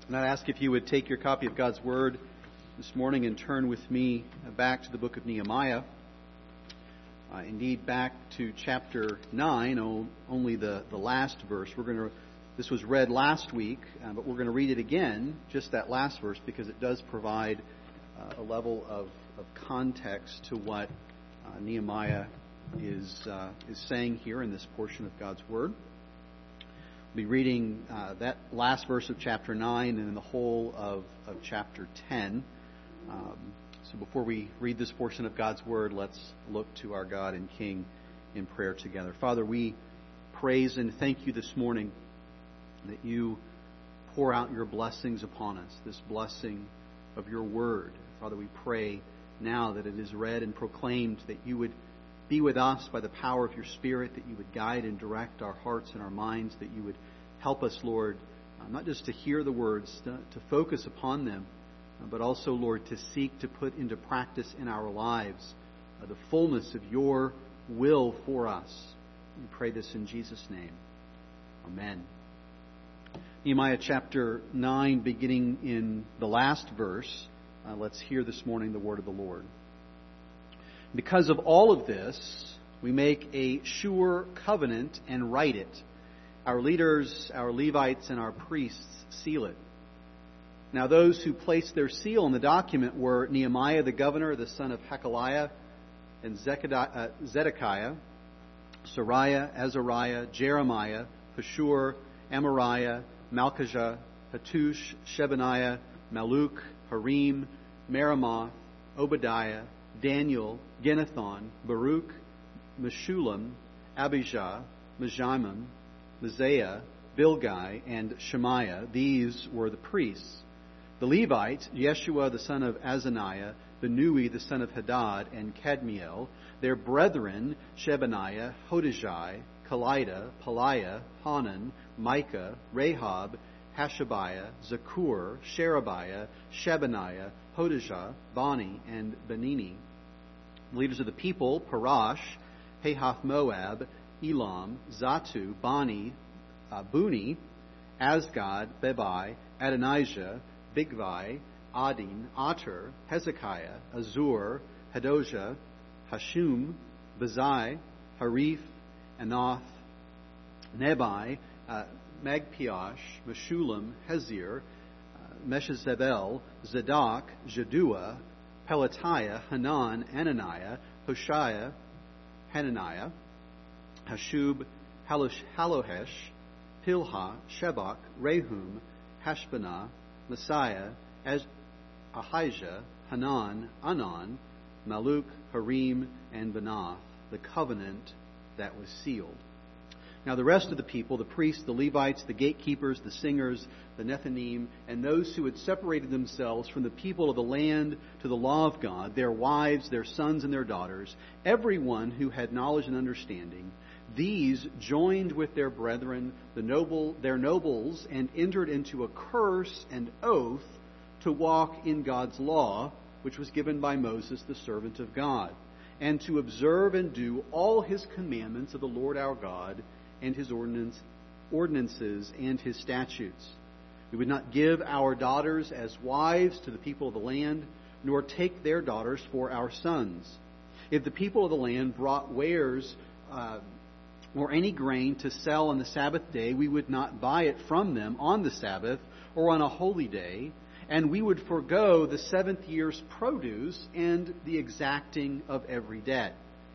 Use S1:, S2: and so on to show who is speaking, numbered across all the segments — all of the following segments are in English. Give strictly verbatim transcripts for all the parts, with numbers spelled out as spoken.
S1: And I'd ask if you would take your copy of God's Word this morning and turn with me back to the book of Nehemiah. Uh, indeed, back to chapter nine, only the, the last verse. We're going to. This was read last week, uh, but we're going to read it again, just that last verse, because it does provide uh, a level of, of context to what uh, Nehemiah is uh, is saying here in this portion of God's Word. We'll be reading uh, that last verse of chapter nine and the whole of, of chapter ten. Um, so before we read this portion of God's Word, let's look to our God and King in prayer together. Father, we praise and thank you this morning that you pour out your blessings upon us, this blessing of your Word. Father, we pray now that it is read and proclaimed, that you would be with us by the power of your Spirit, that you would guide and direct our hearts and our minds, that you would help us, Lord, uh, not just to hear the words, to, to focus upon them, uh, but also, Lord, to seek to put into practice in our lives uh, the fullness of your will for us. We pray this in Jesus' name. Amen. Nehemiah chapter nine, beginning in the last verse. Uh, let's hear this morning the word of the Lord. Because of all of this, we make a sure covenant and write it. Our leaders, our Levites, and our priests seal it. Now those who placed their seal on the document were Nehemiah the governor, the son of Hakaliah, and Zedekiah, Sariah, Azariah, Jeremiah, Pashur, Amariah, Malchijah, Hattush, Shebaniah, Maluk, Harim, Meremoth, Obadiah, Daniel, Ginnethon, Baruch, Meshullam, Abijah, Mejamim, Mizaiah, Bilgai, and Shemaiah. These were the priests. The Levites, Yeshua the son of Azaniah, Benui the son of Hadad, and Kadmiel. Their brethren, Shebaniah, Hodijah, Kalida, Peliah, Hanan, Micah, Rahab, Hashabiah, Zakur, Sherebiah, Shebaniah, Hodijah, Bani, and Benini. The leaders of the people, Parash, Pahath Moab, Elam, Zatu, Bani, uh, Buni, Asgad, Bebai, Adonijah, Bigvai, Adin, Ater, Hezekiah, Azur, Hadojah, Hashum, Bazai, Harif, Anath, Nebai, uh, Magpiash, Meshullam, Hezir, uh, Meshezabel, Zadok, Jaddua, Pelatiah, Hanan, Ananiah, Hoshiah, Hananiah, Hashub, Halosh, Halohesh, Pilha, Shebach, Rehum, Hashbanah, Messiah, Az- Ahijah, Hanan, Anan, Maluk, Harim, and Banath, the covenant that was sealed. Now the rest of the people, the priests, the Levites, the gatekeepers, the singers, the Nethinim, and those who had separated themselves from the people of the land to the law of God, their wives, their sons, and their daughters, everyone who had knowledge and understanding, these joined with their brethren, the noble, their nobles, and entered into a curse and oath to walk in God's law, which was given by Moses, the servant of God, and to observe and do all his commandments of the Lord our God, and his ordinance, ordinances and his statutes. We would not give our daughters as wives to the people of the land, nor take their daughters for our sons. If the people of the land brought wares uh, or any grain to sell on the Sabbath day, we would not buy it from them on the Sabbath or on a holy day, and we would forego the seventh year's produce and the exacting of every debt.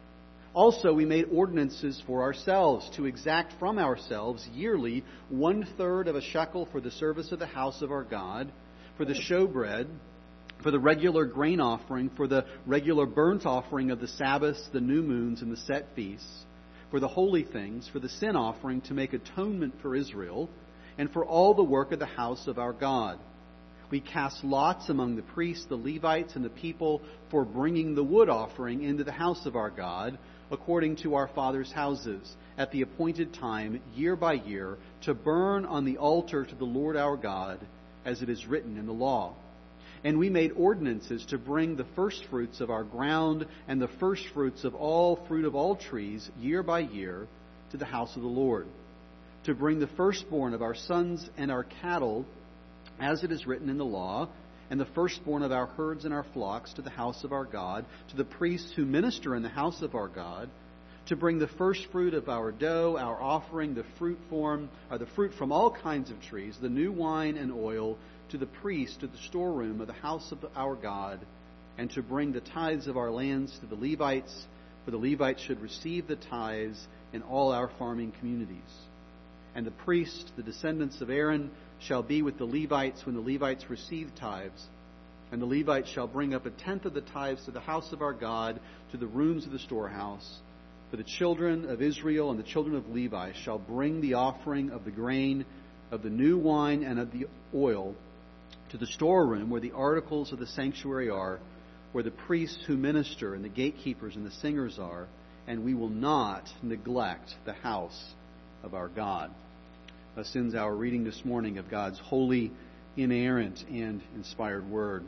S1: Also, we made ordinances for ourselves to exact from ourselves yearly one-third of a shekel for the service of the house of our God, for the showbread, for the regular grain offering, for the regular burnt offering of the Sabbaths, the new moons, and the set feasts, for the holy things, for the sin offering to make atonement for Israel, and for all the work of the house of our God. We cast lots among the priests, the Levites, and the people for bringing the wood offering into the house of our God, according to our fathers' houses, at the appointed time, year by year, to burn on the altar to the Lord our God, as it is written in the law. And we made ordinances to bring the firstfruits of our ground and the firstfruits of all fruit of all trees, year by year, to the house of the Lord, to bring the firstborn of our sons and our cattle as it is written in the law, and the firstborn of our herds and our flocks to the house of our God, to the priests who minister in the house of our God, to bring the first fruit of our dough, our offering, the fruit form, or the fruit from all kinds of trees, the new wine and oil, to the priest, to the storeroom of the house of our God, and to bring the tithes of our lands to the Levites, for the Levites should receive the tithes in all our farming communities. And the priests, the descendants of Aaron, shall be with the Levites when the Levites receive tithes. And the Levites shall bring up a tenth of the tithes to the house of our God, to the rooms of the storehouse. For the children of Israel and the children of Levi shall bring the offering of the grain, of the new wine, and of the oil to the storeroom where the articles of the sanctuary are, where the priests who minister and the gatekeepers and the singers are, and we will not neglect the house of our God. Thus ends our reading this morning of God's holy, inerrant, and inspired Word.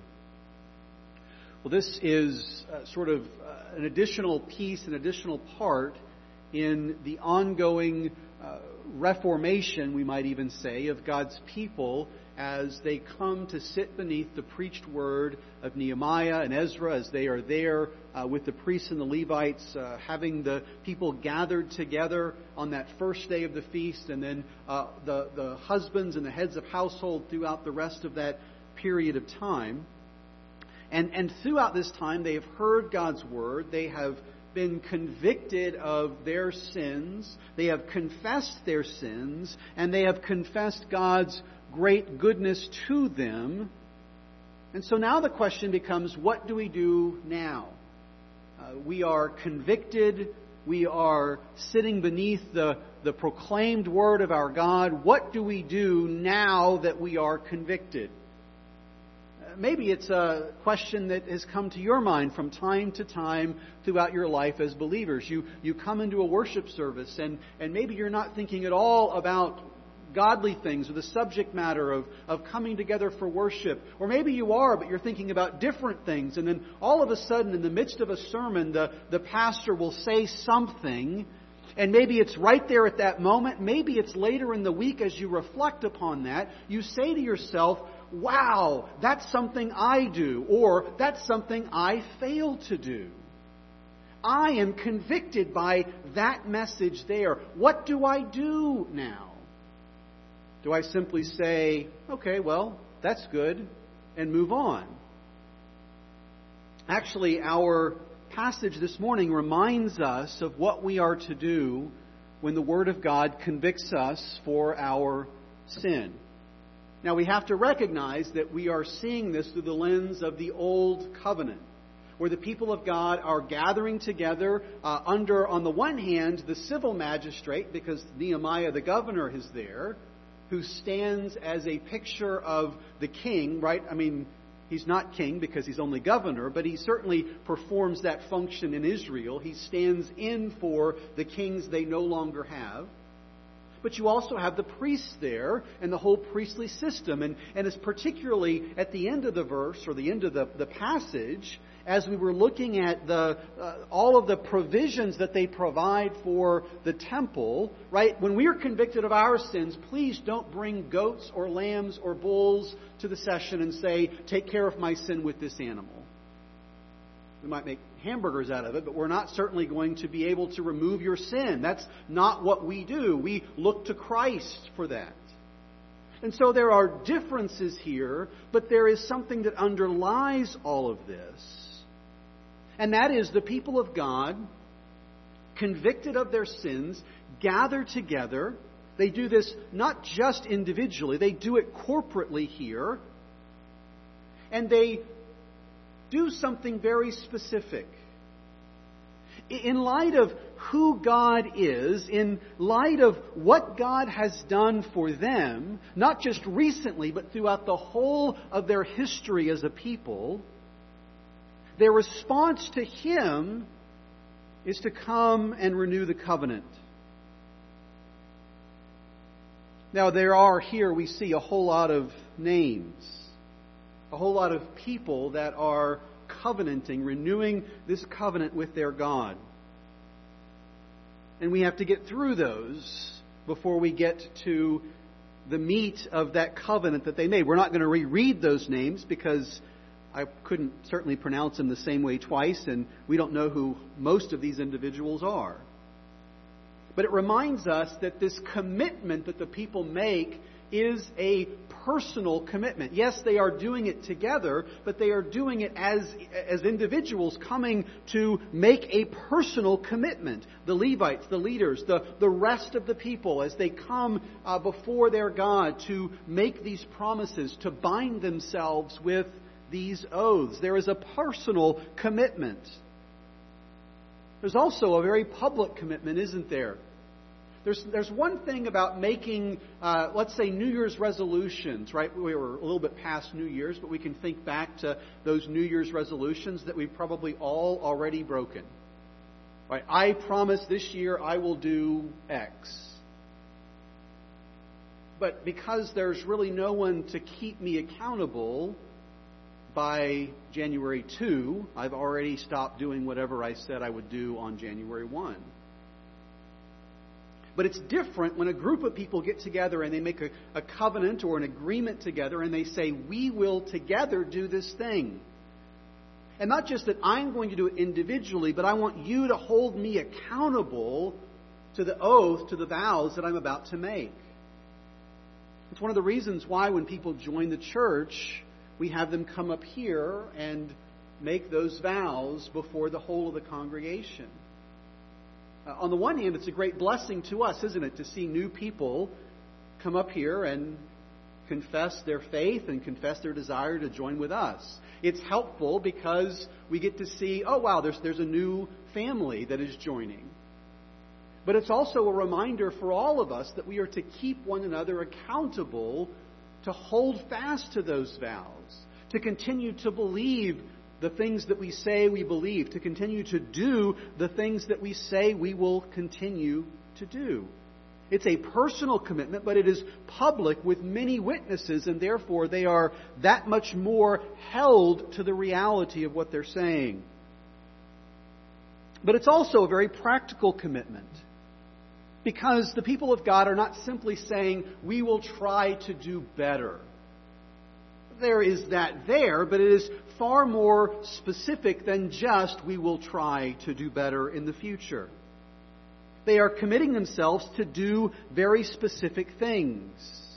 S1: Well, this is uh, sort of uh, an additional piece, an additional part in the ongoing uh, reformation, we might even say, of God's people as they come to sit beneath the preached word of Nehemiah and Ezra, as they are there uh, with the priests and the Levites, uh, having the people gathered together on that first day of the feast, and then uh, the, the husbands and the heads of household throughout the rest of that period of time. And, and throughout this time, they have heard God's word. They have been convicted of their sins. They have confessed their sins. And they have confessed God's great goodness to them. And so now the question becomes, what do we do now? Uh, we are convicted. We are sitting beneath the, the proclaimed word of our God. What do we do now that we are convicted? Maybe it's a question that has come to your mind from time to time throughout your life as believers. You you come into a worship service and, and maybe you're not thinking at all about godly things or the subject matter of, of coming together for worship. Or maybe you are, but you're thinking about different things. And then all of a sudden, in the midst of a sermon, the, the pastor will say something. And maybe it's right there at that moment. Maybe it's later in the week as you reflect upon that. You say to yourself, wow, that's something I do, or that's something I fail to do. I am convicted by that message there. What do I do now? Do I simply say, okay, well, that's good, and move on? Actually, our passage this morning reminds us of what we are to do when the Word of God convicts us for our sin. Now, we have to recognize that we are seeing this through the lens of the Old Covenant, where the people of God are gathering together uh, under, on the one hand, the civil magistrate, because Nehemiah the governor is there, who stands as a picture of the king, right? I mean, he's not king because he's only governor, but he certainly performs that function in Israel. He stands in for the kings they no longer have. But you also have the priests there and the whole priestly system. And, and it's particularly at the end of the verse or the end of the, the passage, as we were looking at the uh, all of the provisions that they provide for the temple, right? When we are convicted of our sins, please don't bring goats or lambs or bulls to the session and say, take care of my sin with this animal. We might make hamburgers out of it, but we're not certainly going to be able to remove your sin. That's not what we do. We look to Christ for that. And so there are differences here, but there is something that underlies all of this. And that is the people of God, convicted of their sins, gather together. They do this not just individually, they do it corporately here. And they do something very specific. In light of who God is, in light of what God has done for them, not just recently, but throughout the whole of their history as a people, their response to Him is to come and renew the covenant. Now, there are here, we see a whole lot of names, a whole lot of people that are covenanting, renewing this covenant with their God. And we have to get through those before we get to the meat of that covenant that they made. We're not going to reread those names because I couldn't certainly pronounce them the same way twice, and we don't know who most of these individuals are. But it reminds us that this commitment that the people make is a personal commitment. Yes, they are doing it together, but they are doing it as, as individuals coming to make a personal commitment. The Levites, the leaders, the, the rest of the people, as they come uh, before their God to make these promises, to bind themselves with these oaths. There is a personal commitment. There's also a very public commitment, isn't there? There's there's one thing about making, uh, let's say, New Year's resolutions, right? We were a little bit past New Year's, but we can think back to those New Year's resolutions that we've probably all already broken. Right? I promise this year I will do X. But because there's really no one to keep me accountable, by January second, I've already stopped doing whatever I said I would do on January first. But it's different when a group of people get together and they make a, a covenant or an agreement together and they say, we will together do this thing. And not just that I'm going to do it individually, but I want you to hold me accountable to the oath, to the vows that I'm about to make. It's one of the reasons why when people join the church, we have them come up here and make those vows before the whole of the congregation. Uh, on the one hand, it's a great blessing to us, isn't it, to see new people come up here and confess their faith and confess their desire to join with us. It's helpful because we get to see, oh wow, there's there's a new family that is joining. But it's also a reminder for all of us that we are to keep one another accountable, to hold fast to those vows, to continue to believe the things that we say we believe, to continue to do the things that we say we will continue to do. It's a personal commitment, but it is public with many witnesses, and therefore they are that much more held to the reality of what they're saying. But it's also a very practical commitment, because the people of God are not simply saying, we will try to do better. There is that there, but it is far more specific than just, we will try to do better in the future. They are committing themselves to do very specific things.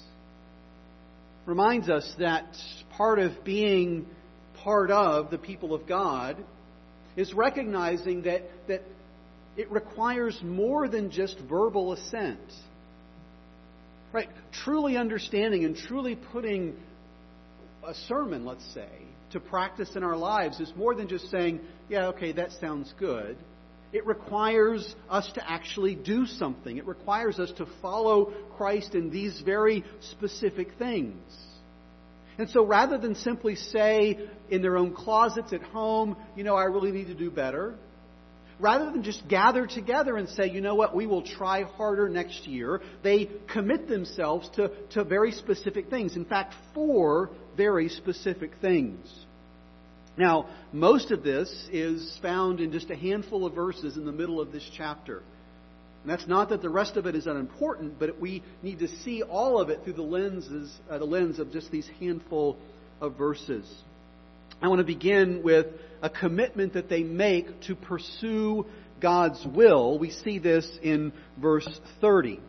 S1: Reminds us that part of being part of the people of God is recognizing that, that it requires more than just verbal assent. Right? Truly understanding and truly putting a sermon, let's say, to practice in our lives is more than just saying, yeah, okay, that sounds good. It requires us to actually do something. It requires us to follow Christ in these very specific things. And so rather than simply say in their own closets at home, you know, I really need to do better, rather than just gather together and say, you know what, we will try harder next year, they commit themselves to, to very specific things. In fact, four very specific things. Now, most of this is found in just a handful of verses in the middle of this chapter. And that's not that the rest of it is unimportant, but we need to see all of it through the lenses, uh, the lens of just these handful of verses. I want to begin with a commitment that they make to pursue God's will. We see this in verse thirty.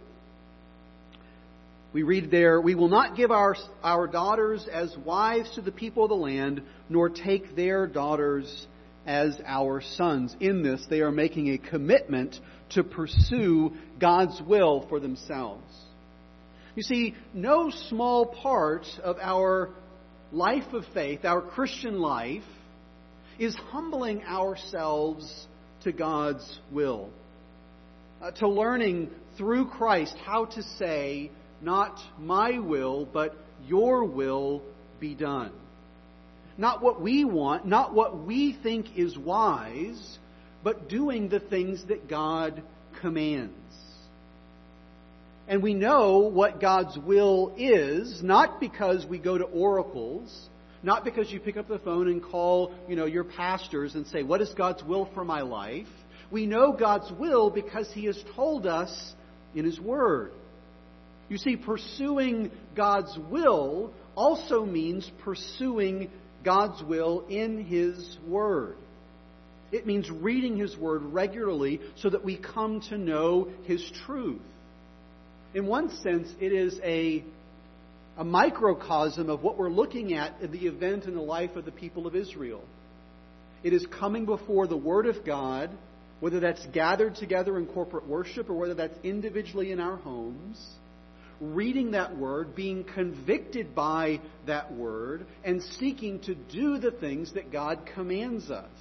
S1: We read there, we will not give our, our daughters as wives to the people of the land, nor take their daughters as our sons. In this, they are making a commitment to pursue God's will for themselves. You see, no small part of our life of faith, our Christian life, is humbling ourselves to God's will. Uh, to learning through Christ how to say, not my will, but your will be done. Not what we want, not what we think is wise, but doing the things that God commands. And we know what God's will is, not because we go to oracles, not because you pick up the phone and call, you know, your pastors and say, what is God's will for my life? We know God's will because He has told us in His Word. You see, pursuing God's will also means pursuing God's will in His Word. It means reading His Word regularly so that we come to know His truth. In one sense, it is a, a microcosm of what we're looking at in the event in the life of the people of Israel. It is coming before the Word of God, whether that's gathered together in corporate worship or whether that's individually in our homes, reading that Word, being convicted by that Word, and seeking to do the things that God commands us.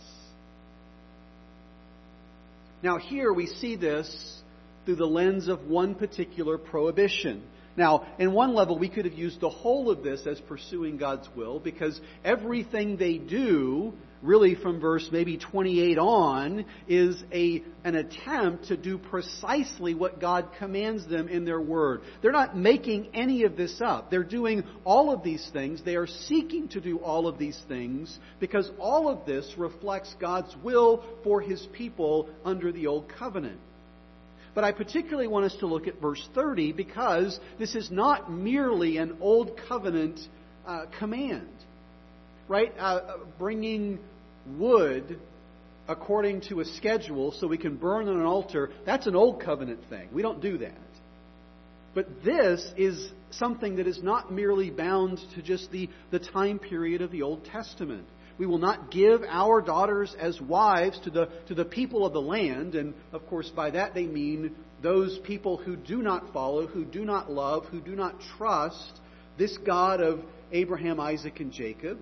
S1: Now here we see this through the lens of one particular prohibition. Now, in one level, we could have used the whole of this as pursuing God's will, because everything they do, really from verse maybe twenty-eight on, is a an attempt to do precisely what God commands them in their Word. They're not making any of this up. They're doing all of these things. They are seeking to do all of these things because all of this reflects God's will for His people under the Old Covenant. But I particularly want us to look at verse thirty because this is not merely an Old Covenant uh, command. Right? Uh, bringing wood according to a schedule so we can burn on an altar, that's an Old Covenant thing. We don't do that. But this is something that is not merely bound to just the, the time period of the Old Testament. We will not give our daughters as wives to the to the people of the land. And, of course, by that they mean those people who do not follow, who do not love, who do not trust this God of Abraham, Isaac, and Jacob.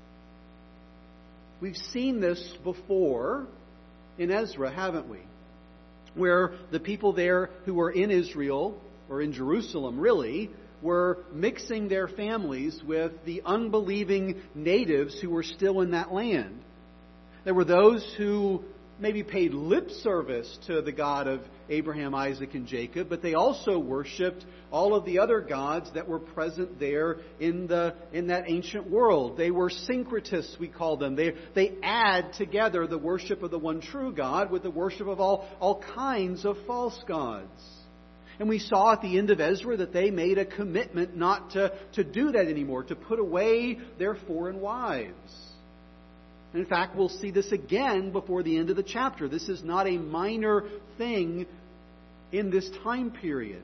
S1: We've seen this before in Ezra, haven't we? Where the people there who were in Israel, or in Jerusalem really, were mixing their families with the unbelieving natives who were still in that land. There were those who maybe paid lip service to the God of Abraham, Isaac, and Jacob, but they also worshipped all of the other gods that were present there in the in that ancient world. They were syncretists, we call them. They they add together the worship of the one true God with the worship of all, all kinds of false gods. And we saw at the end of Ezra that they made a commitment not to, to do that anymore, to put away their foreign wives. And in fact, we'll see this again before the end of the chapter. This is not a minor thing in this time period.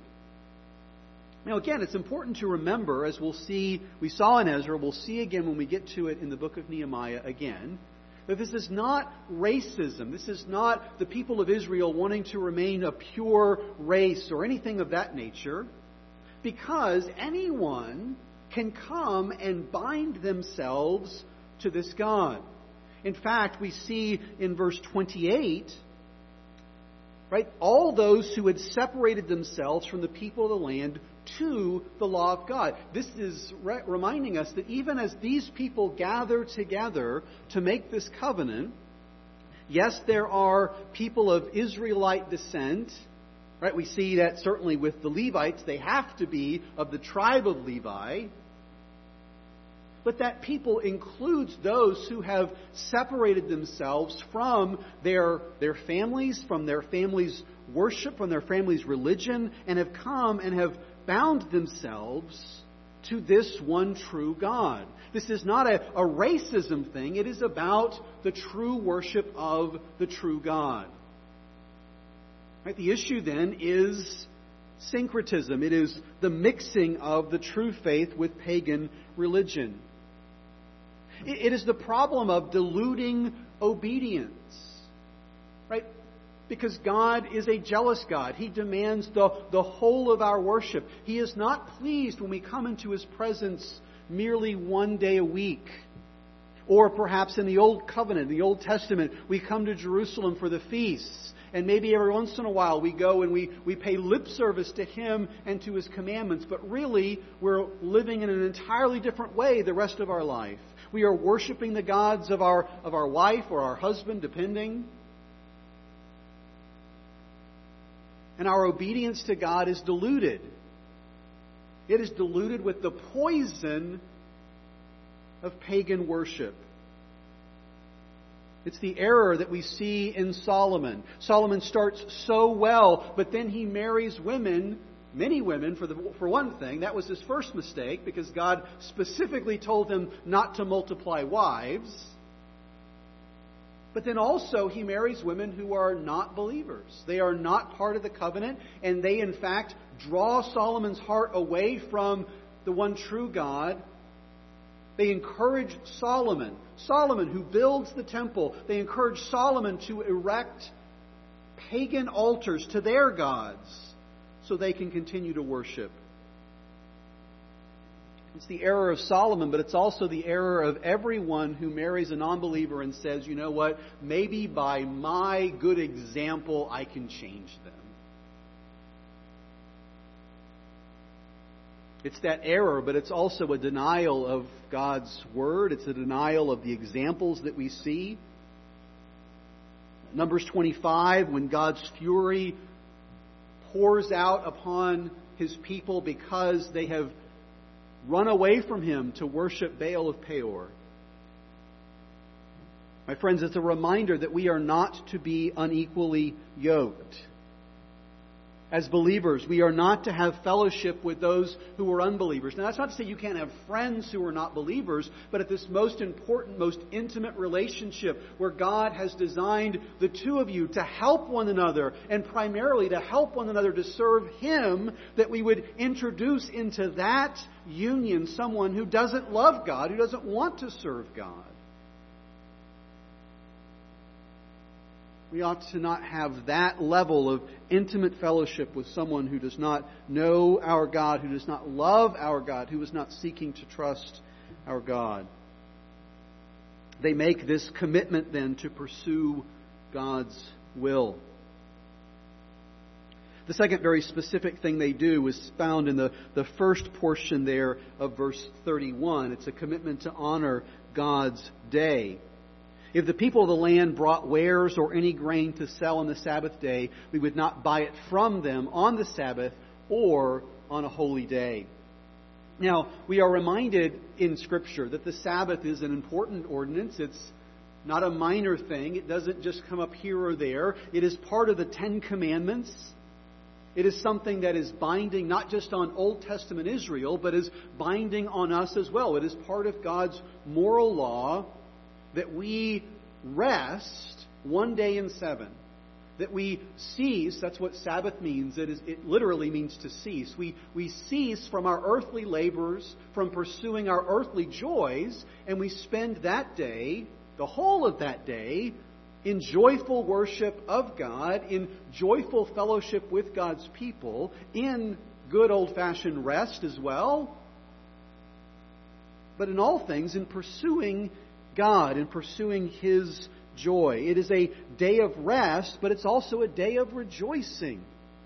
S1: Now again, it's important to remember, as we'll see, we saw in Ezra, we'll see again when we get to it in the book of Nehemiah again, that this is not racism. This is not the people of Israel wanting to remain a pure race or anything of that nature, because anyone can come and bind themselves to this God. In fact, we see in verse twenty-eight, right, all those who had separated themselves from the people of the land to the law of God. This is re- reminding us that even as these people gather together to make this covenant, yes, there are people of Israelite descent. Right? We see that certainly with the Levites, they have to be of the tribe of Levi. But that people includes those who have separated themselves from their, their families, from their families' worship, from their families' religion, and have come and have bound themselves to this one true God. This is not a, a racism thing. It is about the true worship of the true God. Right? The issue then is syncretism. It is the mixing of the true faith with pagan religion. It is the problem of diluting obedience, right? Because God is a jealous God. He demands the, the whole of our worship. He is not pleased when we come into His presence merely one day a week. Or perhaps in the Old Covenant, the Old Testament, we come to Jerusalem for the feasts. And maybe every once in a while we go and we, we pay lip service to Him and to His commandments. But really, we're living in an entirely different way the rest of our life. We are worshiping the gods of our of our wife or our husband, depending. And our obedience to God is diluted. It is diluted with the poison of pagan worship. It's the error that we see in Solomon. Solomon starts so well, but then he marries women many women, for, the, for one thing. That was his first mistake, because God specifically told him not to multiply wives. But then also he marries women who are not believers. They are not part of the covenant, and they in fact draw Solomon's heart away from the one true God. They encourage Solomon, Solomon who builds the temple, they encourage Solomon to erect pagan altars to their gods so they can continue to worship. It's the error of Solomon, but it's also the error of everyone who marries a non-believer and says, you know what, maybe by my good example I can change them. It's that error, but it's also a denial of God's Word. It's a denial of the examples that we see. Numbers twenty-five, when God's fury pours out upon His people because they have run away from Him to worship Baal of Peor. My friends, it's a reminder that we are not to be unequally yoked. As believers, we are not to have fellowship with those who are unbelievers. Now, that's not to say you can't have friends who are not believers, but at this most important, most intimate relationship where God has designed the two of you to help one another, and primarily to help one another to serve Him, that we would introduce into that union someone who doesn't love God, who doesn't want to serve God. We ought to not have that level of intimate fellowship with someone who does not know our God, who does not love our God, who is not seeking to trust our God. They make this commitment then to pursue God's will. The second very specific thing they do is found in the, the first portion there of verse thirty-one. It's a commitment to honor God's day. If the people of the land brought wares or any grain to sell on the Sabbath day, we would not buy it from them on the Sabbath or on a holy day. Now, we are reminded in Scripture that the Sabbath is an important ordinance. It's not a minor thing. It doesn't just come up here or there. It is part of the Ten Commandments. It is something that is binding not just on Old Testament Israel, but is binding on us as well. It is part of God's moral law that we rest one day in seven. That we cease, that's what Sabbath means. It, is, it literally means to cease. We, we cease from our earthly labors, from pursuing our earthly joys, and we spend that day, the whole of that day, in joyful worship of God, in joyful fellowship with God's people, in good old-fashioned rest as well. But in all things, in pursuing God, in pursuing His joy. It is a day of rest, but it's also a day of rejoicing.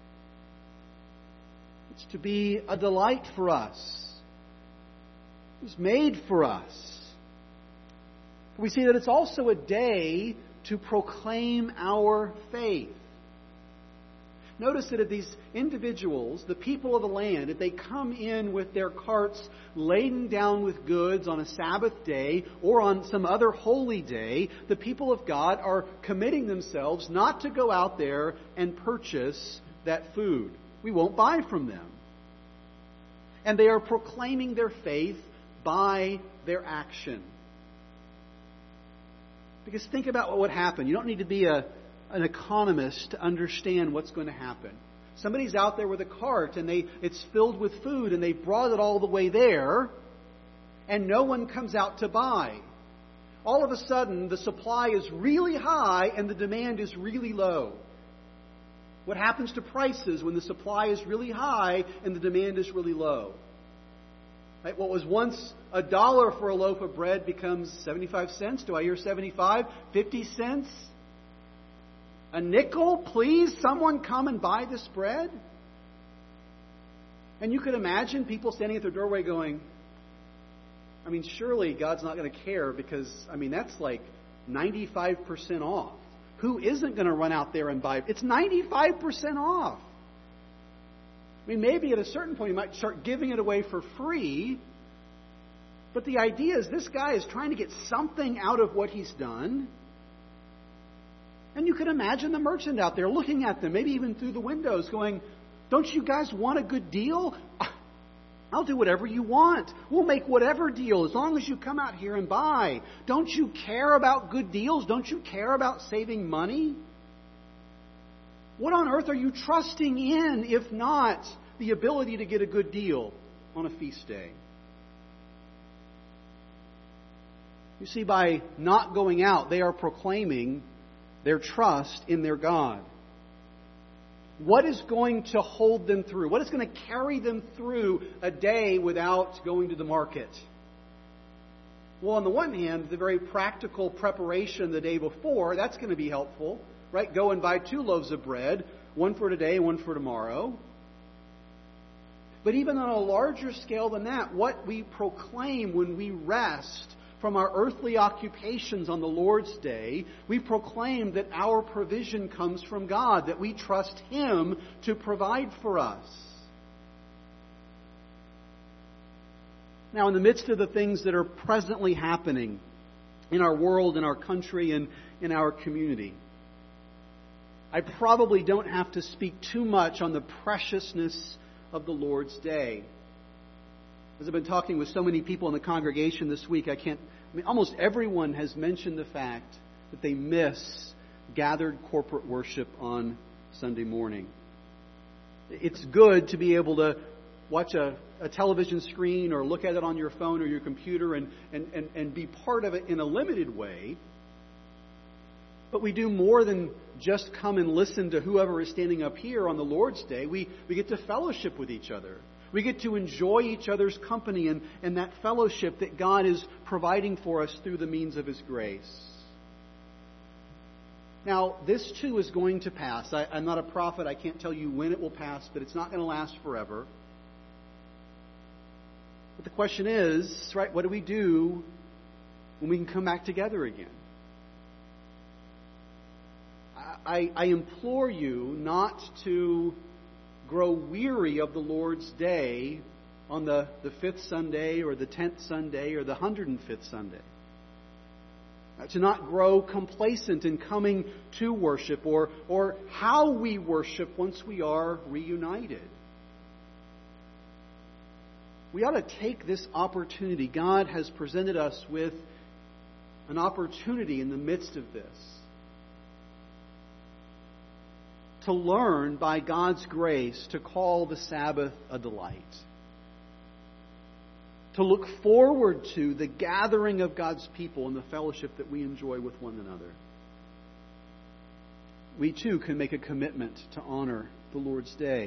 S1: It's to be a delight for us. It was made for us. We see that it's also a day to proclaim our faith. Notice that if these individuals, the people of the land, if they come in with their carts laden down with goods on a Sabbath day or on some other holy day, the people of God are committing themselves not to go out there and purchase that food. We won't buy from them. And they are proclaiming their faith by their action. Because think about what would happen. You don't need to be a an economist to understand what's going to happen. Somebody's out there with a cart and they it's filled with food and they've brought it all the way there and no one comes out to buy. All of a sudden the supply is really high and the demand is really low. What happens to prices when the supply is really high and the demand is really low? Right? What was once a dollar for a loaf of bread becomes seventy-five cents. Do I hear seventy-five? fifty cents? A nickel, please, someone come and buy this bread? And you could imagine people standing at their doorway going, I mean, surely God's not going to care because, I mean, that's like ninety-five percent off. Who isn't going to run out there and buy it? It's ninety-five percent off. I mean, maybe at a certain point you might start giving it away for free. But the idea is this guy is trying to get something out of what he's done. And you can imagine the merchant out there looking at them, maybe even through the windows, going, Don't you guys want a good deal? I'll do whatever you want. We'll make whatever deal as long as you come out here and buy. Don't you care about good deals? Don't you care about saving money? What on earth are you trusting in if not the ability to get a good deal on a feast day? You see, by not going out, they are proclaiming their trust in their God. What is going to hold them through? What is going to carry them through a day without going to the market? Well, on the one hand, the very practical preparation the day before, that's going to be helpful, right? Go and buy two loaves of bread, one for today, one for tomorrow. But even on a larger scale than that, what we proclaim when we rest from our earthly occupations on the Lord's Day, we proclaim that our provision comes from God, that we trust Him to provide for us. Now, in the midst of the things that are presently happening in our world, in our country, and in our community, I probably don't have to speak too much on the preciousness of the Lord's Day. As I've been talking with so many people in the congregation this week, I can't. I mean, almost everyone has mentioned the fact that they miss gathered corporate worship on Sunday morning. It's good to be able to watch a, a television screen or look at it on your phone or your computer and, and, and, and be part of it in a limited way. But we do more than just come and listen to whoever is standing up here on the Lord's Day. We, we get to fellowship with each other. We get to enjoy each other's company and, and that fellowship that God is providing for us through the means of His grace. Now, this too is going to pass. I, I'm not a prophet. I can't tell you when it will pass, but it's not going to last forever. But the question is, right, what do we do when we can come back together again? I, I implore you not to grow weary of the Lord's Day on the, the fifth Sunday or the tenth Sunday or the one hundred fifth Sunday. Uh, to not grow complacent in coming to worship or, or how we worship once we are reunited. We ought to take this opportunity. God has presented us with an opportunity in the midst of this to learn by God's grace to call the Sabbath a delight. To look forward to the gathering of God's people and the fellowship that we enjoy with one another. We too can make a commitment to honor the Lord's Day.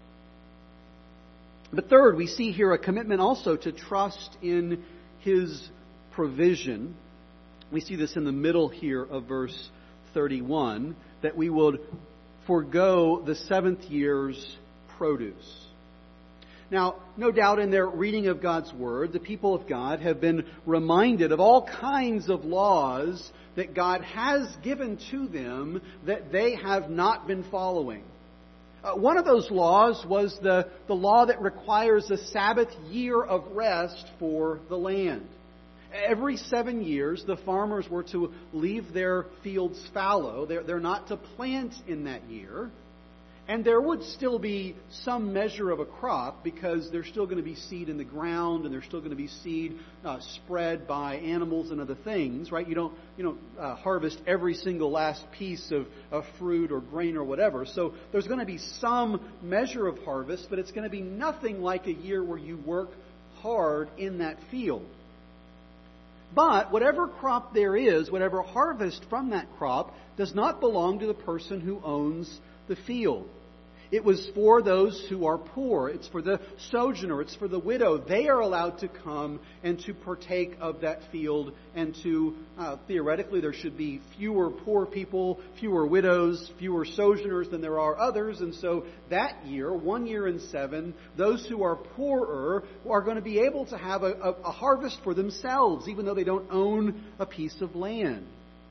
S1: But third, we see here a commitment also to trust in His provision. We see this in the middle here of verse thirty-one, that we would forego the seventh year's produce. Now, no doubt in their reading of God's Word, the people of God have been reminded of all kinds of laws that God has given to them that they have not been following. Uh, one of those laws was the, the law that requires a Sabbath year of rest for the land. Every seven years, the farmers were to leave their fields fallow. They're, they're not to plant in that year. And there would still be some measure of a crop because there's still going to be seed in the ground and there's still going to be seed uh, spread by animals and other things, right? You don't, you don't uh, harvest every single last piece of, of fruit or grain or whatever. So there's going to be some measure of harvest, but it's going to be nothing like a year where you work hard in that field. But whatever crop there is, whatever harvest from that crop, does not belong to the person who owns the field. It was for those who are poor. It's for the sojourner. It's for the widow. They are allowed to come and to partake of that field and to, uh, theoretically, there should be fewer poor people, fewer widows, fewer sojourners than there are others. And so that year, one year in seven, those who are poorer are going to be able to have a, a, a harvest for themselves, even though they don't own a piece of land.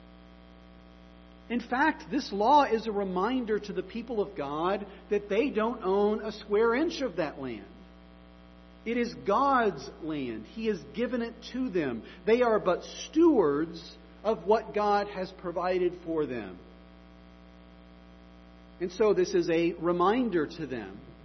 S1: In fact, this law is a reminder to the people of God that they don't own a square inch of that land. It is God's land. He has given it to them. They are but stewards of what God has provided for them. And so this is a reminder to them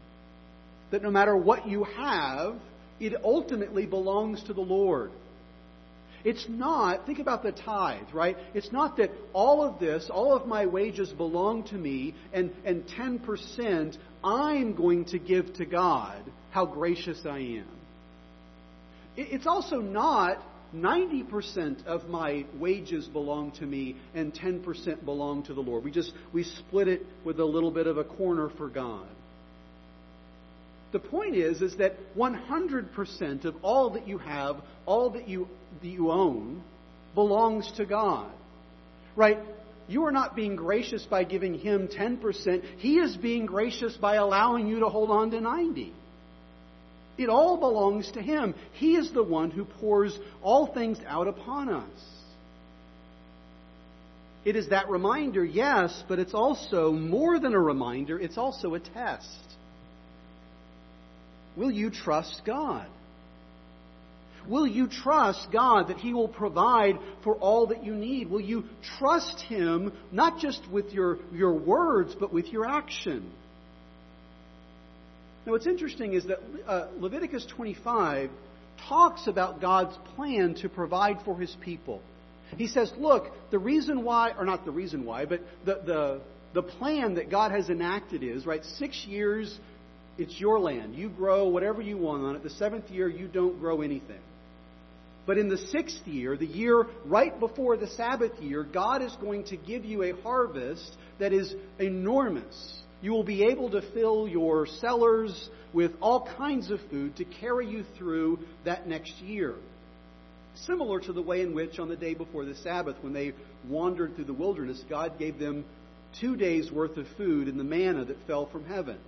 S1: that no matter what you have, it ultimately belongs to the Lord. It's not, think about the tithe, right? It's not that all of this, all of my wages belong to me, and, and ten percent I'm going to give to God. How gracious I am. It's also not ninety percent of my wages belong to me and ten percent belong to the Lord. We just, we split it with a little bit of a corner for God. The point is, is that one hundred percent of all that you have, all that you, that you own, belongs to God. Right? You are not being gracious by giving Him ten percent. He is being gracious by allowing you to hold on to ninety. It all belongs to Him. He is the one who pours all things out upon us. It is that reminder, yes, but it's also more than a reminder. It's also a test. Will you trust God? Will you trust God that He will provide for all that you need? Will you trust Him not just with your, your words, but with your action? Now, what's interesting is that uh, Leviticus twenty-five talks about God's plan to provide for His people. He says, look, the reason why, or not the reason why, but the, the, the plan that God has enacted is, right, six years, it's your land. You grow whatever you want on it. The seventh year, you don't grow anything. But in the sixth year, the year right before the Sabbath year, God is going to give you a harvest that is enormous. You will be able to fill your cellars with all kinds of food to carry you through that next year. Similar to the way in which on the day before the Sabbath, when they wandered through the wilderness, God gave them two days' worth of food in the manna that fell from heaven.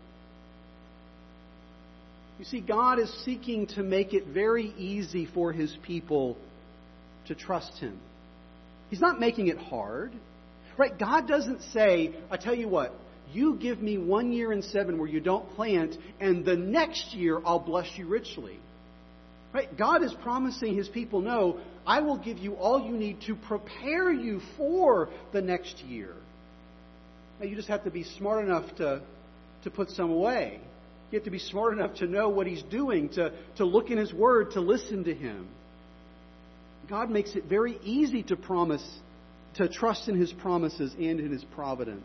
S1: You see, God is seeking to make it very easy for His people to trust Him. He's not making it hard. Right? God doesn't say, I tell you what, you give me one year in seven where you don't plant, and the next year I'll bless you richly. Right? God is promising His people, no, I will give you all you need to prepare you for the next year. Now, you just have to be smart enough to, to put some away. You have to be smart enough to know what He's doing, to, to look in His Word, to listen to Him. God makes it very easy to promise, to trust in His promises and in His providence.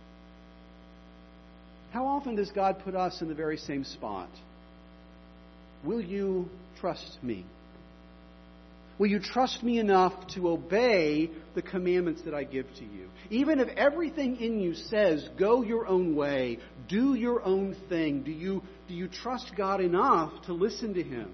S1: How often does God put us in the very same spot? Will you trust me? Will you trust me enough to obey the commandments that I give to you? Even if everything in you says, go your own way, do your own thing, do you, do you trust God enough to listen to Him?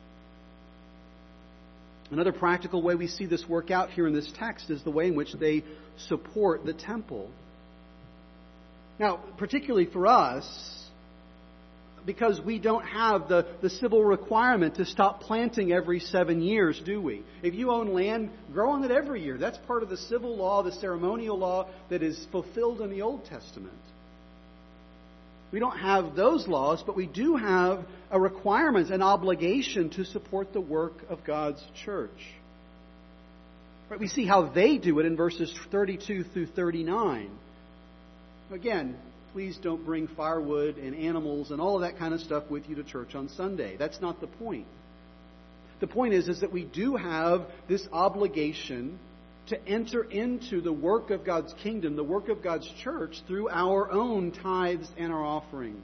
S1: Another practical way we see this work out here in this text is the way in which they support the temple. Now, particularly for us, because we don't have the, the civil requirement to stop planting every seven years, do we? If you own land, grow on it every year. That's part of the civil law, the ceremonial law that is fulfilled in the Old Testament. We don't have those laws, but we do have a requirement, an obligation to support the work of God's church. Right? We see how they do it in verses thirty-two through thirty-nine. Again, please don't bring firewood and animals and all of that kind of stuff with you to church on Sunday. That's not the point. The point is, is that we do have this obligation to enter into the work of God's kingdom, the work of God's church, through our own tithes and our offerings.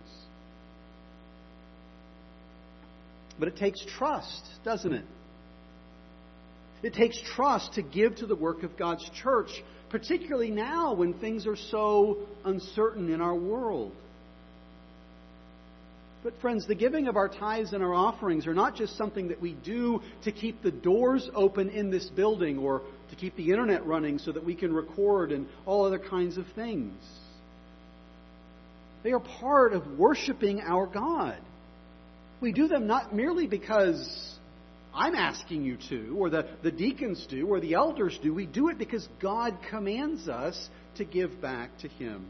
S1: But it takes trust, doesn't it? It takes trust to give to the work of God's church, particularly now when things are so uncertain in our world. But friends, the giving of our tithes and our offerings are not just something that we do to keep the doors open in this building or to keep the internet running so that we can record and all other kinds of things. They are part of worshiping our God. We do them not merely because I'm asking you to, or the, the deacons do, or the elders do. We do it because God commands us to give back to Him.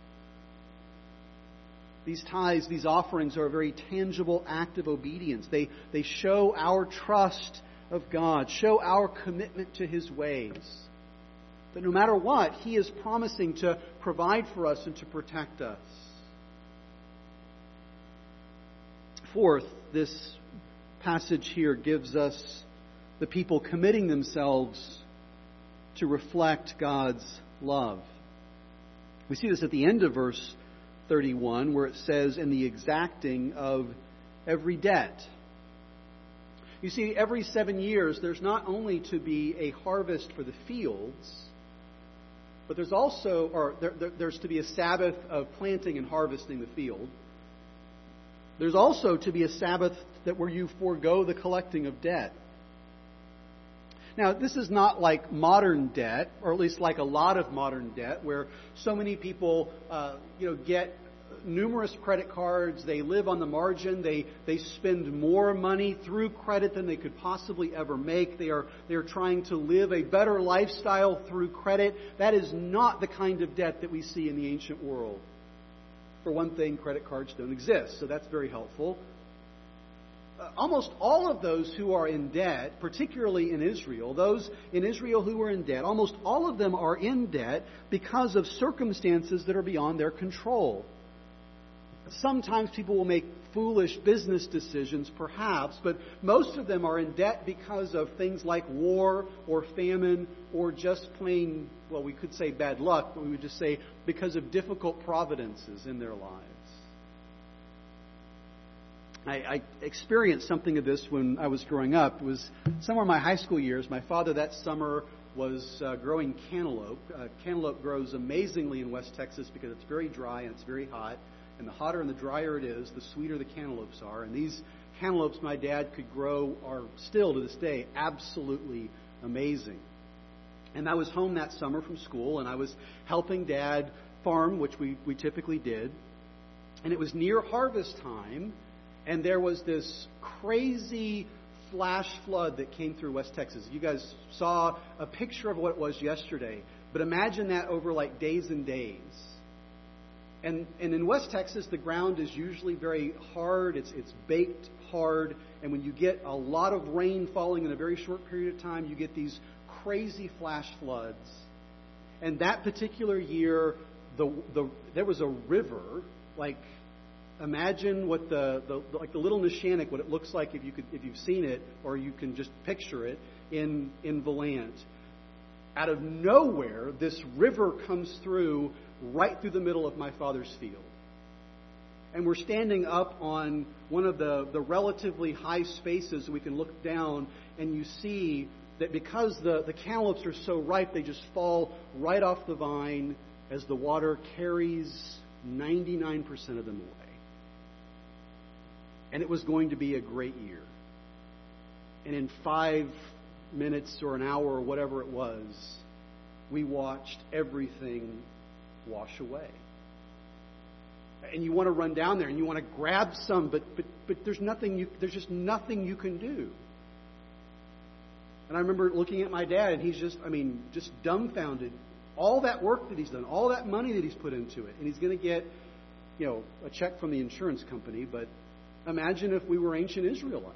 S1: These tithes, these offerings are a very tangible act of obedience. They, they show our trust of God, show our commitment to His ways. That no matter what, He is promising to provide for us and to protect us. Fourth, this passage here gives us the people committing themselves to reflect God's love. We see this at the end of verse thirty-one, where it says, "in the exacting of every debt." You see, every seven years, there's not only to be a harvest for the fields, but there's also, or there, there, there's to be a Sabbath of planting and harvesting the field. There's also to be a Sabbath that where you forego the collecting of debt. Now, this is not like modern debt, or at least like a lot of modern debt, where so many people, uh, you know, get numerous credit cards. They live on the margin. They they spend more money through credit than they could possibly ever make. They are they are trying to live a better lifestyle through credit. That is not the kind of debt that we see in the ancient world. For one thing, credit cards don't exist, so that's very helpful. Uh, almost all of those who are in debt, particularly in Israel, those in Israel who are in debt, almost all of them are in debt because of circumstances that are beyond their control. Sometimes people will make foolish business decisions, perhaps, but most of them are in debt because of things like war or famine or just plain, well, we could say bad luck, but we would just say because of difficult providences in their lives. I, I experienced something of this when I was growing up. It was somewhere in my high school years. My father that summer was uh, growing cantaloupe. Uh, cantaloupe grows amazingly in West Texas because it's very dry and it's very hot. And the hotter and the drier it is, the sweeter the cantaloupes are. And these cantaloupes my dad could grow are still to this day absolutely amazing. And I was home that summer from school, and I was helping Dad farm, which we, we typically did. And it was near harvest time, and there was this crazy flash flood that came through West Texas. You guys saw a picture of what it was yesterday, but imagine that over like days and days. And, and in West Texas, the ground is usually very hard. It's, it's baked hard. And when you get a lot of rain falling in a very short period of time, you get these crazy flash floods. And that particular year, the, the, there was a river. Like, imagine what the, the like the Little Neshannock, what it looks like if you could if you've seen it, or you can just picture it in in Valant. Out of nowhere, this river comes through right through the middle of my father's field. And we're standing up on one of the, the relatively high spaces. We can look down and you see that because the, the cantaloupes are so ripe, they just fall right off the vine as the water carries ninety-nine percent of them away. And it was going to be a great year. And in five minutes or an hour or whatever it was, we watched everything wash away. And you want to run down there and you want to grab some, but but but there's nothing you there's just nothing you can do. And I remember looking at my dad, and he's just I mean just dumbfounded. All that work that he's done, all that money that he's put into it, and he's going to get, you know, a check from the insurance company. But imagine if we were ancient Israelites.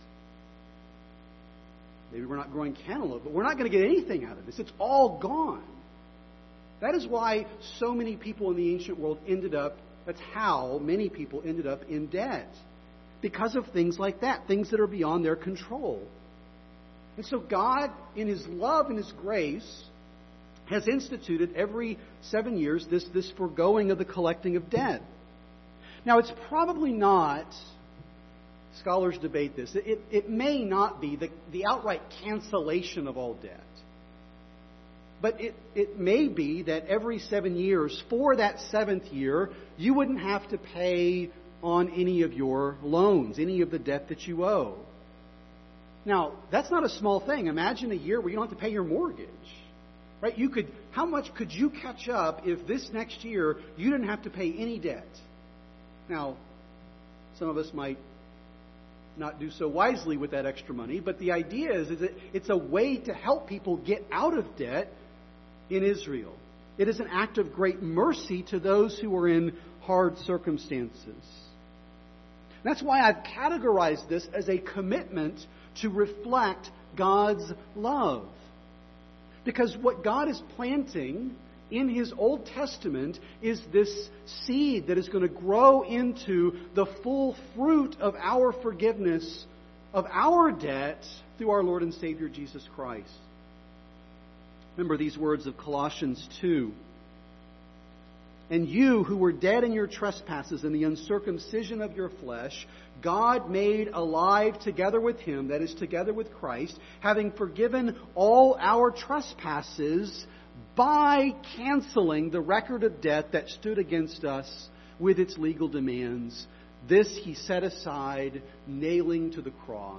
S1: Maybe we're not growing cantaloupe, but we're not going to get anything out of this. It's all gone. That is why so many people in the ancient world ended up, that's how many people ended up in debt. Because of things like that, things that are beyond their control. And so God, in His love and His grace, has instituted every seven years this, this foregoing of the collecting of debt. Now, it's probably not, scholars debate this, it, it may not be the, the outright cancellation of all debt. But it, it may be that every seven years, for that seventh year, you wouldn't have to pay on any of your loans, any of the debt that you owe. Now, that's not a small thing. Imagine a year where you don't have to pay your mortgage. Right? You could, how much could you catch up if this next year you didn't have to pay any debt? Now, some of us might not do so wisely with that extra money, but the idea is, is that it's a way to help people get out of debt in Israel. It is an act of great mercy to those who are in hard circumstances. That's why I've categorized this as a commitment to reflect God's love. Because what God is planting
S2: in His Old Testament is this seed that is going to grow into the full fruit of our forgiveness of our debt through our Lord and Savior Jesus Christ. Remember these words of Colossians two. And you who were dead in your trespasses and the uncircumcision of your flesh, God made alive together with Him, that is, together with Christ, having forgiven all our trespasses by canceling the record of debt that stood against us with its legal demands. This He set aside, nailing to the cross.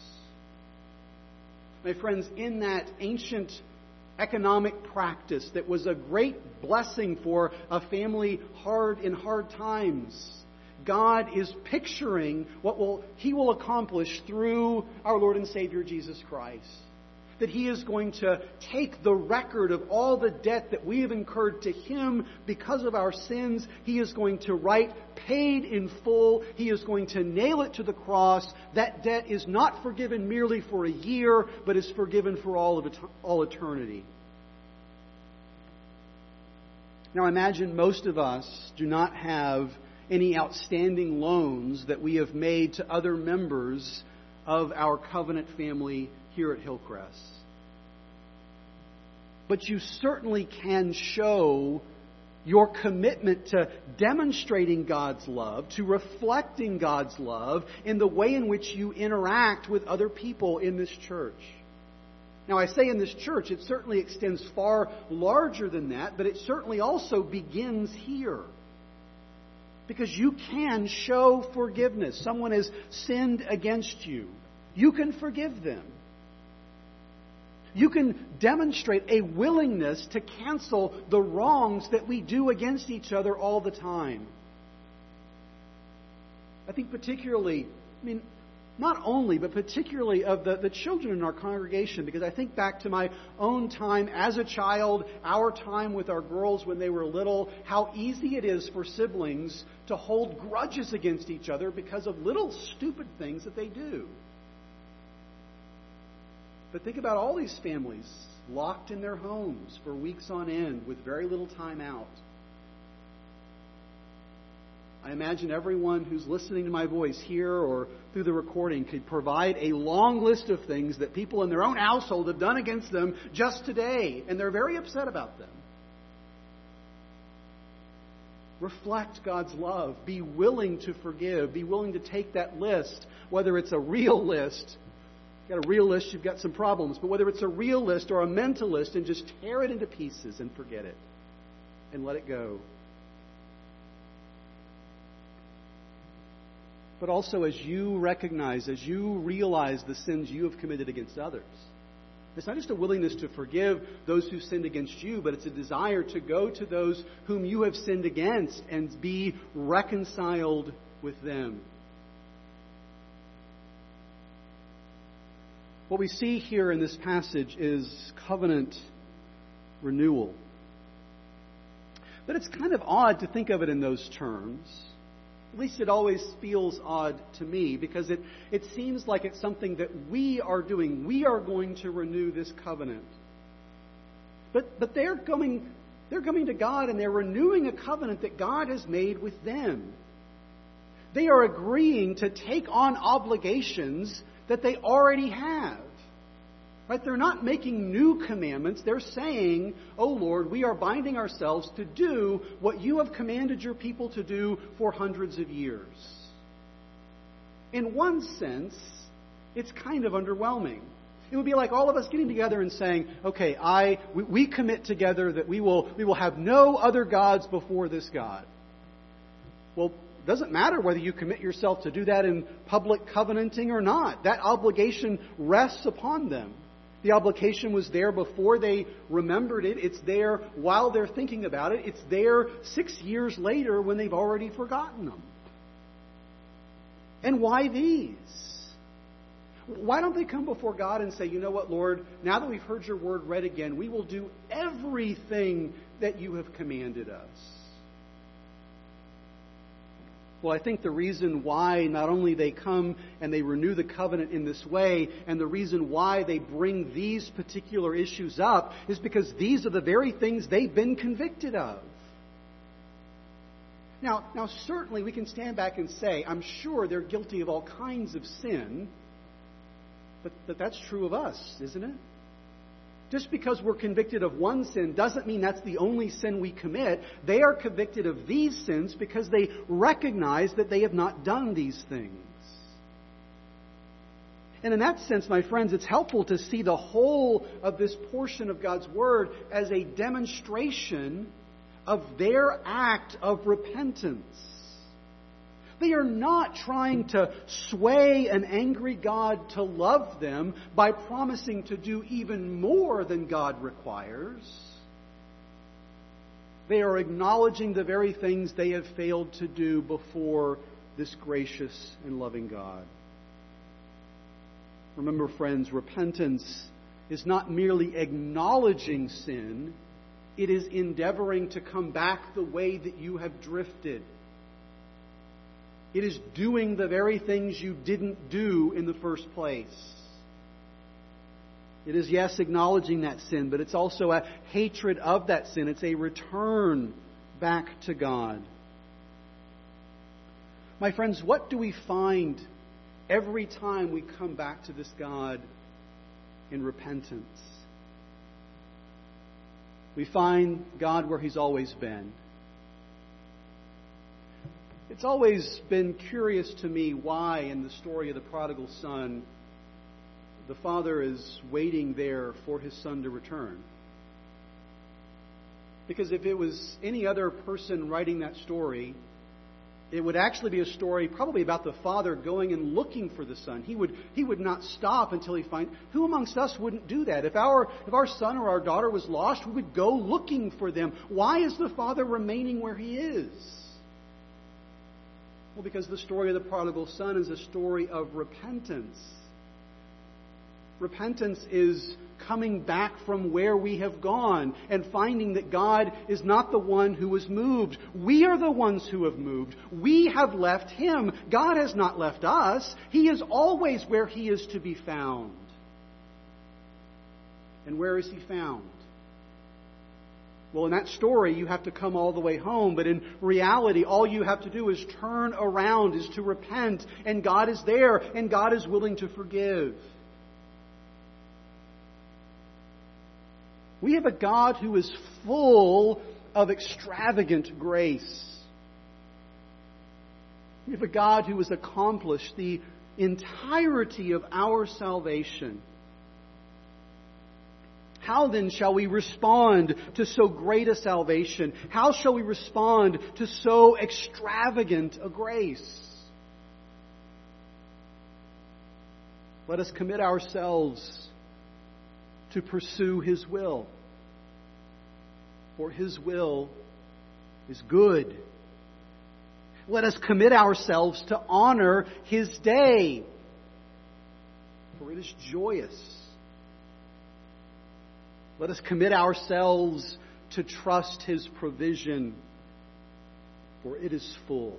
S2: My friends, in that ancient economic practice that was a great blessing for a family hard in hard times, God is picturing what will He will accomplish through our Lord and Savior Jesus Christ. That He is going to take the record of all the debt that we have incurred to Him because of our sins. He is going to write paid in full. He is going to nail it to the cross. That debt is not forgiven merely for a year, but is forgiven for all of all eternity. Now imagine most of us do not have any outstanding loans that we have made to other members of our covenant family here at Hillcrest. But you certainly can show your commitment to demonstrating God's love, to reflecting God's love in the way in which you interact with other people in this church. Now, I say in this church, it certainly extends far larger than that, but it certainly also begins here. Because you can show forgiveness. Someone has sinned against you. You can forgive them. You can demonstrate a willingness to cancel the wrongs that we do against each other all the time. I think particularly, I mean, not only, but particularly of the, the children in our congregation, because I think back to my own time as a child, our time with our girls when they were little, how easy it is for siblings to hold grudges against each other because of little stupid things that they do. But think about all these families locked in their homes for weeks on end with very little time out. I imagine everyone who's listening to my voice here or through the recording could provide a long list of things that people in their own household have done against them just today, and they're very upset about them. Reflect God's love. Be willing to forgive. Be willing to take that list, whether it's a real list. You've got a real list, you've got some problems. But whether it's a real list or a mental list, and just tear it into pieces and forget it. And let it go. But also as you recognize, as you realize the sins you have committed against others. It's not just a willingness to forgive those who sinned against you, but it's a desire to go to those whom you have sinned against and be reconciled with them. What we see here in this passage is covenant renewal. But it's kind of odd to think of it in those terms. At least it always feels odd to me, because it, it seems like it's something that we are doing. We are going to renew this covenant. But but they're coming they're coming to God and they're renewing a covenant that God has made with them. They are agreeing to take on obligations that they already have. Right? They're not making new commandments. They're saying, "Oh Lord, we are binding ourselves to do what you have commanded your people to do for hundreds of years." In one sense, it's kind of underwhelming. It would be like all of us getting together and saying, "Okay, I we, we commit together that we will we will have no other gods before this God." Well, it doesn't matter whether you commit yourself to do that in public covenanting or not. That obligation rests upon them. The obligation was there before they remembered it. It's there while they're thinking about it. It's there six years later when they've already forgotten them. And why these? Why don't they come before God and say, "You know what, Lord, now that we've heard your word read again, we will do everything that you have commanded us"? Well, I think the reason why not only they come and they renew the covenant in this way, and the reason why they bring these particular issues up, is because these are the very things they've been convicted of. Now, now certainly we can stand back and say, I'm sure they're guilty of all kinds of sin, but, but that's true of us, isn't it? Just because we're convicted of one sin doesn't mean that's the only sin we commit. They are convicted of these sins because they recognize that they have not done these things. And in that sense, my friends, it's helpful to see the whole of this portion of God's Word as a demonstration of their act of repentance. They are not trying to sway an angry God to love them by promising to do even more than God requires. They are acknowledging the very things they have failed to do before this gracious and loving God. Remember, friends, repentance is not merely acknowledging sin. It is endeavoring to come back the way that you have drifted. It is doing the very things you didn't do in the first place. It is, yes, acknowledging that sin, but it's also a hatred of that sin. It's a return back to God. My friends, what do we find every time we come back to this God in repentance? We find God where He's always been. It's always been curious to me why, in the story of the prodigal son, the father is waiting there for his son to return. Because if it was any other person writing that story, it would actually be a story probably about the father going and looking for the son. He would he would not stop until he find. Who amongst us wouldn't do that? If our if our son or our daughter was lost, we would go looking for them. Why is the father remaining where he is? Well, because the story of the prodigal son is a story of repentance. Repentance is coming back from where we have gone and finding that God is not the one who was moved. We are the ones who have moved. We have left Him. God has not left us. He is always where He is to be found. And where is He found? Well, in that story, you have to come all the way home. But in reality, all you have to do is turn around, is to repent. And God is there, and God is willing to forgive. We have a God who is full of extravagant grace. We have a God who has accomplished the entirety of our salvation. How then shall we respond to so great a salvation? How shall we respond to so extravagant a grace? Let us commit ourselves to pursue His will. For His will is good. Let us commit ourselves to honor His day. For it is joyous. Let us commit ourselves to trust His provision, for it is full.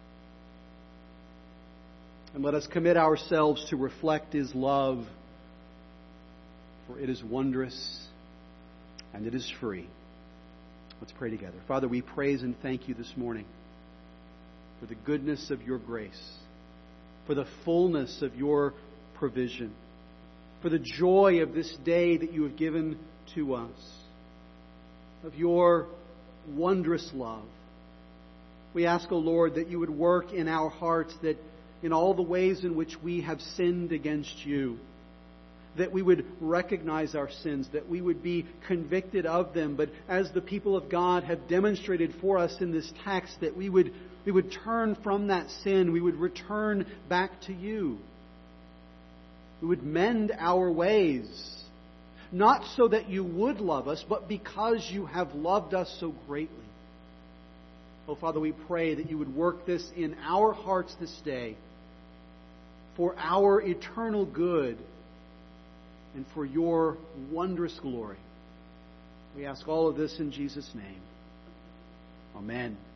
S2: And let us commit ourselves to reflect His love, for it is wondrous and it is free. Let's pray together. Father, we praise and thank You this morning for the goodness of Your grace, for the fullness of Your provision, for the joy of this day that You have given to us, of Your wondrous love. We ask, O Lord, that You would work in our hearts, that in all the ways in which we have sinned against You, that we would recognize our sins, that we would be convicted of them, but as the people of God have demonstrated for us in this text, that we would, we would turn from that sin, we would return back to You. We would mend our ways, not so that You would love us, but because You have loved us so greatly. Oh, Father, we pray that You would work this in our hearts this day for our eternal good and for Your wondrous glory. We ask all of this in Jesus' name. Amen.